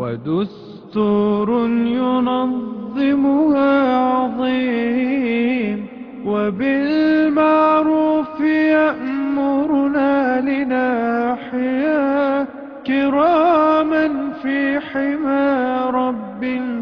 ودستور ينظمها عظيم، وبالمعروف يأمرنا لنحيا كراما في حمى رب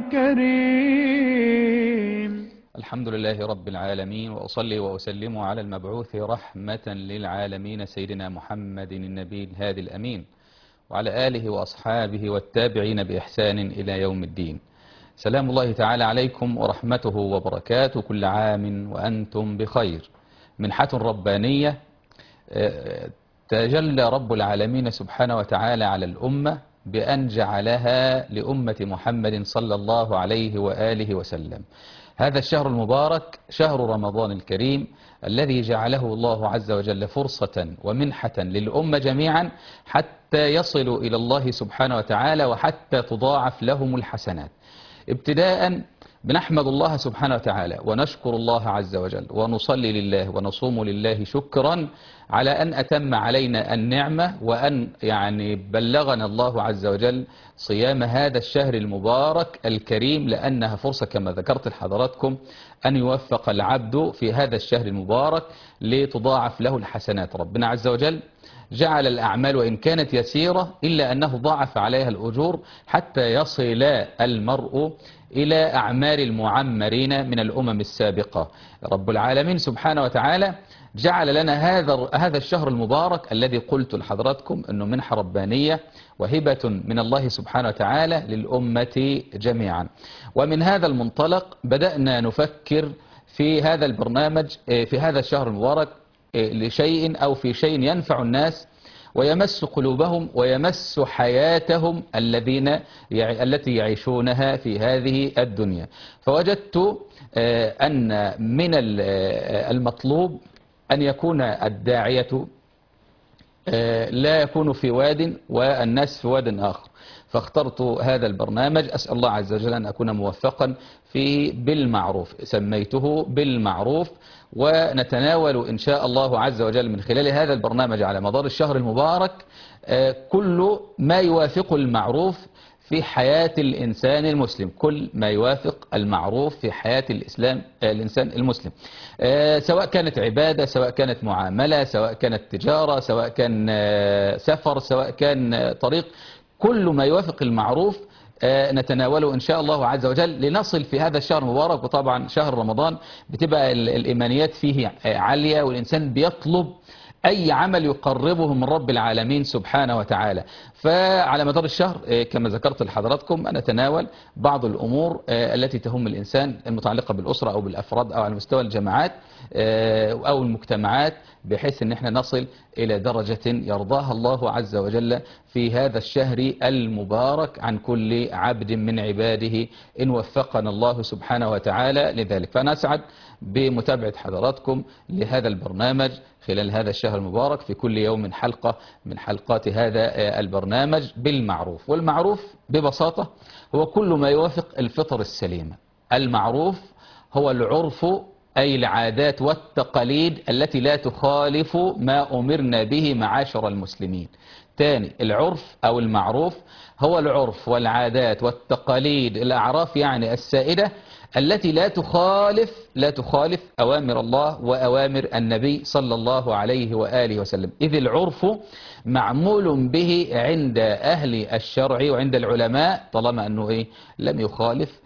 كريم. الحمد لله رب العالمين، وأصلي وأسلم على المبعوث رحمة للعالمين سيدنا محمد النبي الهادي الأمين، وعلى آله وأصحابه والتابعين بإحسان إلى يوم الدين. سلام الله تعالى عليكم ورحمته وبركاته، كل عام وأنتم بخير. منحة ربانية تجلى رب العالمين سبحانه وتعالى على الأمة بأن جعلها لأمة محمد صلى الله عليه وآله وسلم. هذا الشهر المبارك شهر رمضان الكريم الذي جعله الله عز وجل فرصة ومنحة للأمة جميعا حتى يصلوا إلى الله سبحانه وتعالى وحتى تضاعف لهم الحسنات. ابتداء بنحمد الله سبحانه وتعالى ونشكر الله عز وجل ونصلي لله ونصوم لله شكرا على أن أتم علينا النعمة وأن بلغنا الله عز وجل صيام هذا الشهر المبارك الكريم، لأنها فرصة كما ذكرت لحضراتكم أن يوفق العبد في هذا الشهر المبارك لتضاعف له الحسنات. ربنا عز وجل جعل الأعمال وإن كانت يسيرة إلا أنه ضاعف عليها الأجور حتى يصل المرء إلى أعمال المعمرين من الأمم السابقة. رب العالمين سبحانه وتعالى جعل لنا هذا الشهر المبارك الذي قلت لحضراتكم أنه منحة ربانية وهبة من الله سبحانه وتعالى للأمة جميعا. ومن هذا المنطلق بدأنا نفكر في هذا البرنامج في هذا الشهر المبارك لشيء أو في شيء ينفع الناس ويمس قلوبهم ويمس حياتهم التي يعيشونها في هذه الدنيا. فوجدت أن من المطلوب أن يكون الداعية لا يكون في واد والناس في واد آخر، فاخترت هذا البرنامج. أسأل الله عز وجل أن أكون موفقا فيه بالمعروف، سميته بالمعروف، ونتناول إن شاء الله عز وجل من خلال هذا البرنامج على مدار الشهر المبارك كل ما يوافق المعروف في حياة الإنسان المسلم، كل ما يوافق المعروف في حياة الإنسان المسلم، سواء كانت عبادة، سواء كانت معاملة، سواء كانت تجارة، سواء كان سفر، سواء كان طريق، كل ما يوافق المعروف نتناوله إن شاء الله عز وجل لنصل في هذا الشهر المبارك. وطبعا شهر رمضان بتبقى الإيمانيات فيه عالية، والإنسان بيطلب أي عمل يقربه من رب العالمين سبحانه وتعالى. فعلى مدار الشهر كما ذكرت لحضراتكم نتناول بعض الأمور التي تهم الإنسان المتعلقة بالأسرة أو بالأفراد أو على مستوى الجماعات أو المجتمعات، بحيث أن احنا نصل إلى درجة يرضاها الله عز وجل في هذا الشهر المبارك عن كل عبد من عباده إن وفقنا الله سبحانه وتعالى لذلك. فأنا أسعد بمتابعة حضراتكم لهذا البرنامج خلال هذا الشهر المبارك، في كل يوم حلقة من حلقات هذا البرنامج بالمعروف. والمعروف ببساطة هو كل ما يوافق الفطر السليمة. المعروف هو العرف، أي العادات والتقاليد التي لا تخالف ما أمرنا به معاشر المسلمين. تاني، العرف أو المعروف هو العرف والعادات والتقاليد، الأعراف السائدة التي لا تخالف أوامر الله وأوامر النبي صلى الله عليه وآله وسلم، إذ العرف معمول به عند أهل الشرع وعند العلماء طالما أنه لم يخالف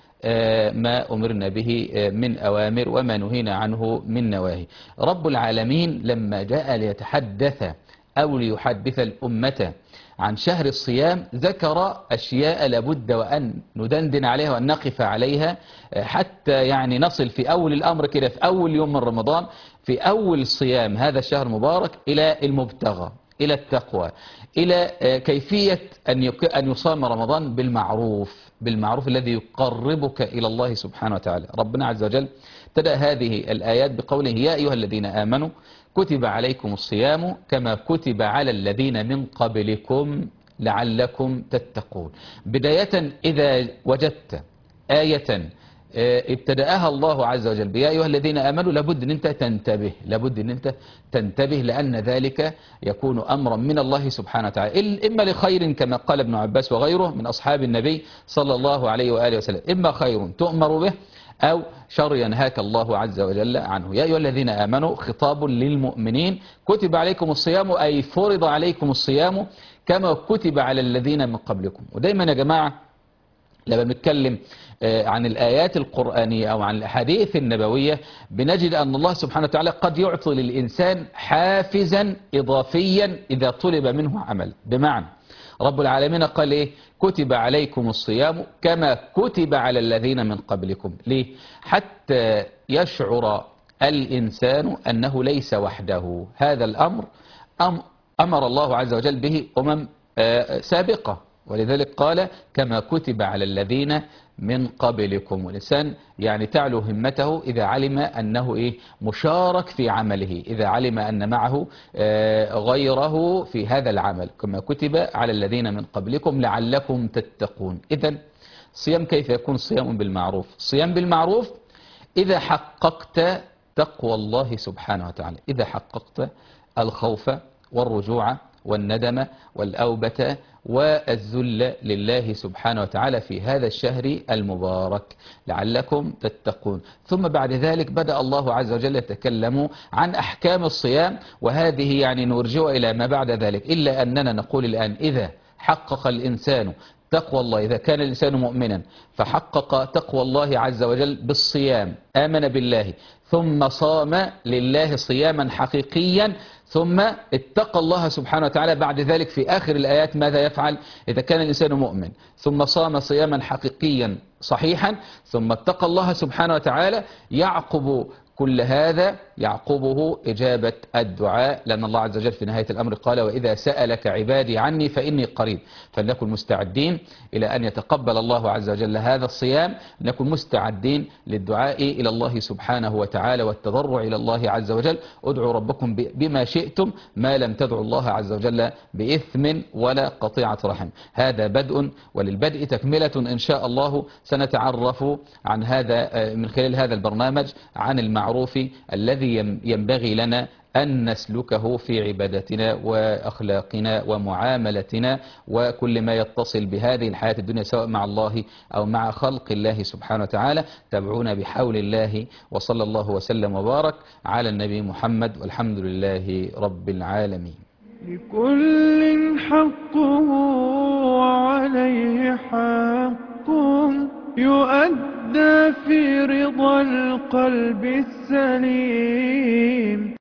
ما أمرنا به من أوامر وما نهينا عنه من نواهي. رب العالمين لما جاء ليتحدث أو ليحدث الأمة عن شهر الصيام ذكر أشياء لابد وأن ندندن عليها وأن نقف عليها حتى نصل في أول الأمر كده، في أول يوم من رمضان، في أول صيام هذا الشهر المبارك، إلى المبتغى، إلى التقوى، إلى كيفية أن يصام رمضان بالمعروف الذي يقربك إلى الله سبحانه وتعالى. ربنا عز وجل ابتدأ هذه الآيات بقوله: يا أيها الذين آمنوا كتب عليكم الصيام كما كتب على الذين من قبلكم لعلكم تتقون. بداية إذا وجدت آية ابتدأها الله عز وجل يا أيها الذين آمنوا، لابد أن أنت تنتبه، لابد أن أنت تنتبه، لأن ذلك يكون أمرا من الله سبحانه وتعالى، إما لخير كما قال ابن عباس وغيره من أصحاب النبي صلى الله عليه وآله وسلم، إما خير تؤمر به أو شر ينهاك الله عز وجل عنه. يا أيها الذين آمنوا خطاب للمؤمنين، كتب عليكم الصيام أي فرض عليكم الصيام كما كتب على الذين من قبلكم. ودايما يا جماعة لما بنتكلم عن الآيات القرآنية أو عن الأحاديث النبوية بنجد أن الله سبحانه وتعالى قد يعطي للإنسان حافزا إضافيا إذا طلب منه عمل. بمعنى رب العالمين قال إيه؟ كتب عليكم الصيام كما كتب على الذين من قبلكم. ليه؟ حتى يشعر الإنسان أنه ليس وحده، هذا الأمر أمر الله عز وجل به سابقة، ولذلك قال كما كتب على الذين من قبلكم. والإنسان يعني تعلو همته إذا علم أنه مشارك في عمله، إذا علم أن معه غيره في هذا العمل، كما كتب على الذين من قبلكم لعلكم تتقون. إذن صيام كيف يكون صيام بالمعروف؟ صيام بالمعروف إذا حققت تقوى الله سبحانه وتعالى، إذا حققت الخوف والرجوع والندم والأوبة والذل لله سبحانه وتعالى في هذا الشهر المبارك لعلكم تتقون. ثم بعد ذلك بدأ الله عز وجل يتكلم عن أحكام الصيام، وهذه يعني نرجع إلى ما بعد ذلك، إلا أننا نقول الآن إذا حقق الإنسان تقوى الله، إذا كان الإنسان مؤمنا فحقق تقوى الله عز وجل بالصيام، آمن بالله ثم صام لله صياما حقيقيا، ثم اتقى الله سبحانه وتعالى بعد ذلك في آخر الآيات ماذا يفعل؟ إذا كان الإنسان مؤمن ثم صام صياما حقيقيا صحيحا ثم اتقى الله سبحانه وتعالى، يعقب كل هذا يعقبه إجابة الدعاء، لأن الله عز وجل في نهاية الأمر قال وإذا سألك عبادي عني فإني قريب. فلنكن مستعدين إلى أن يتقبل الله عز وجل هذا الصيام، نكن مستعدين للدعاء إلى الله سبحانه وتعالى والتضرع إلى الله عز وجل. ادعوا ربكم بما شئتم ما لم تدعوا الله عز وجل بإثم ولا قطيعة رحم. هذا بدء، وللبدء تكملة إن شاء الله. سنتعرف عن هذا من خلال هذا البرنامج عن المعروف الذي ينبغي لنا أن نسلكه في عبادتنا وأخلاقنا ومعاملتنا وكل ما يتصل بهذه الحياة الدنيا، سواء مع الله أو مع خلق الله سبحانه وتعالى. تابعونا بحول الله، وصلى الله وسلم وبارك على النبي محمد، والحمد لله رب العالمين. لكل حقه وعليه حق يؤدى في رضا القلب السليم.